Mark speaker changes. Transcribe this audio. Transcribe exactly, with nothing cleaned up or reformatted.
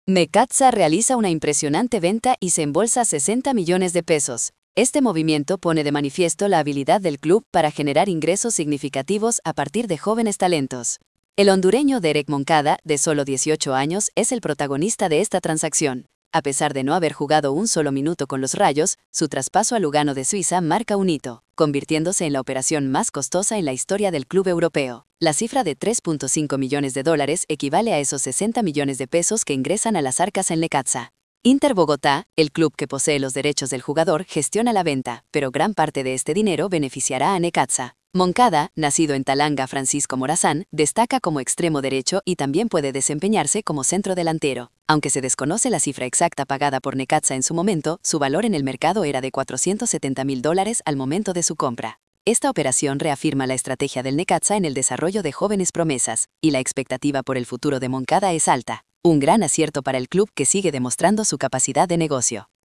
Speaker 1: Necaxa realiza una impresionante venta y se embolsa sesenta millones de pesos. Este movimiento pone de manifiesto la habilidad del club para generar ingresos significativos a partir de jóvenes talentos. El hondureño Derek Moncada, de solo dieciocho años, es el protagonista de esta transacción. A pesar de no haber jugado un solo minuto con los Rayos, su traspaso a Lugano de Suiza marca un hito, convirtiéndose en la operación más costosa en la historia del club europeo. La cifra de tres punto cinco millones de dólares equivale a esos sesenta millones de pesos que ingresan a las arcas en Necaxa. Inter Bogotá, el club que posee los derechos del jugador, gestiona la venta, pero gran parte de este dinero beneficiará a Necaxa. Moncada, nacido en Talanga Francisco Morazán, destaca como extremo derecho y también puede desempeñarse como centro delantero. Aunque se desconoce la cifra exacta pagada por Necaxa en su momento, su valor en el mercado era de cuatrocientos setenta mil dólares al momento de su compra. Esta operación reafirma la estrategia del Necaxa en el desarrollo de jóvenes promesas, y la expectativa por el futuro de Moncada es alta. Un gran acierto para el club que sigue demostrando su capacidad de negocio.